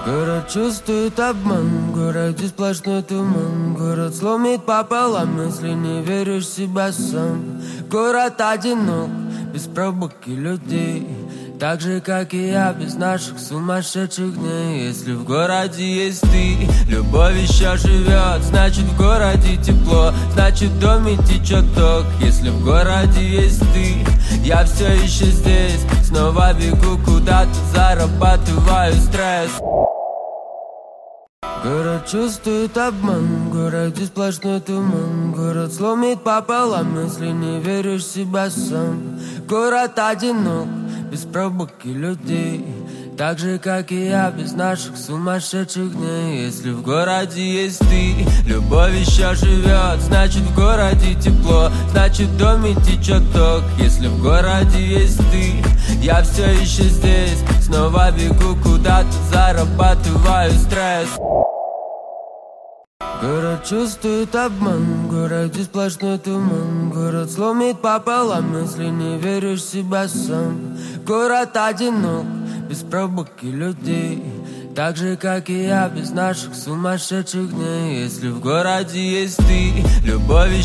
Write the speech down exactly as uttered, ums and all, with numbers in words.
Город чувствует обман, в городе сплошной туман. Город сломит пополам, если не веришь в себя сам. Город одинок, без пробок и людей, так же, как и я, без наших сумасшедших дней. Если в городе есть ты, любовь еще живет, значит в городе тепло, значит в доме течет ток. Если в городе есть ты, я все еще здесь, снова бегу куда-то, зарабатываю стресс. Город чувствует обман, в городе сплошной туман. Город сломит пополам, если не веришь в себя сам. Город одинок, без пробок и людей, так же, как и я, без наших сумасшедших дней. Если в городе есть ты, любовь еще живет, значит в городе тепло, значит в доме течет ток. Если в городе есть ты, я все еще здесь, снова бегу куда-то, зарабатываю стресс. Город чувствует обман, в городе сплошной туман. Город сломит пополам, если не веришь в себя сам. Город одинок, без пробок и людей, так же, как и я, без наших сумасшедших дней. Если в городе есть ты, любовь